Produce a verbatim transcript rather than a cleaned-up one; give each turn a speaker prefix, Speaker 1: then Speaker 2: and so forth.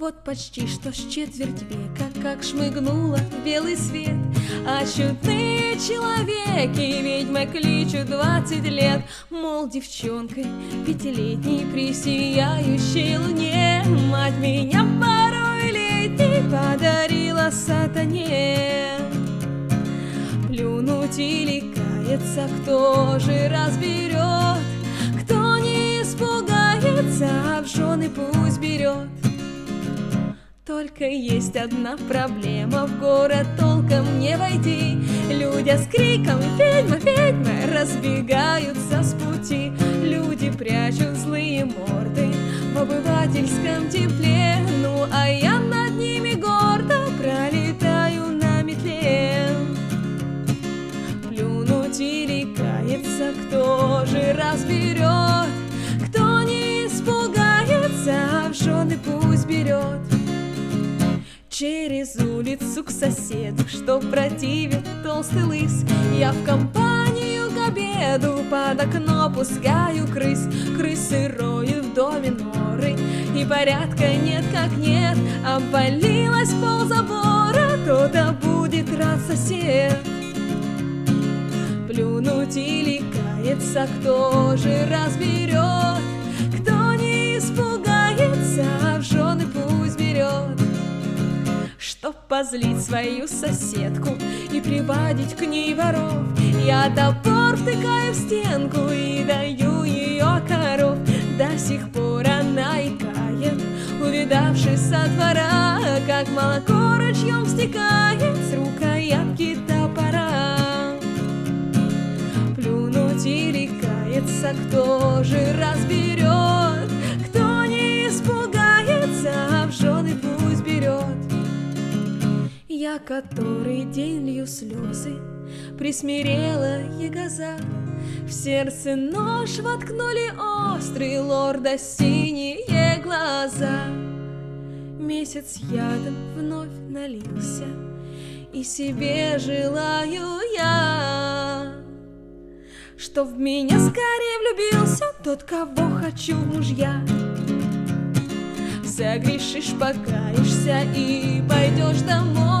Speaker 1: Вот почти что с четверть века, как шмыгнула в белый свет, а чудные человеки ведьмой кличут двадцать лет. Мол, девчонкой пятилетней при сияющей луне мать меня порой летней подарила сатане. Плюнуть или каяться, кто же разберет, кто не испугается, а в жены пусть берет. Только есть одна проблема, в город толком не войти. Люди с криком «Ведьма, ведьма!» разбегаются с пути. Люди прячут злые морды в обывательском тепле, ну а я над ними гордо пролетаю на метле. Плюнуть или каяться, кто же разберет, кто не испугается, а в жены пусть берет. Через улицу к соседу, что противит толстый лыс, я в компанию к обеду под окно пускаю крыс. Крысы роют в доме норы, и порядка нет как нет. Обвалилась ползабора, то-то будет рад сосед. Плюнуть или каяться, кто же разберет, кто не испугается, а в жены пусть берет. Чтоб позлить свою соседку и приводить к ней воров, я топор втыкаю в стенку и даю ее коров. До сих пор она икает, увидавшись со двора, как молоко ручьем стекает с рукоятки топора. Плюнуть или каяться, кто же разберет, кто не испугается, а в жены пусть берет. Я который день лью слезы, присмирела ягоза. В сердце нож воткнули острый лорда синие глаза. Месяц ядом вновь налился, и себе желаю я, чтоб в меня скорее влюбился тот, кого хочу в мужья. Согрешишь, покаешься и пойдешь домой.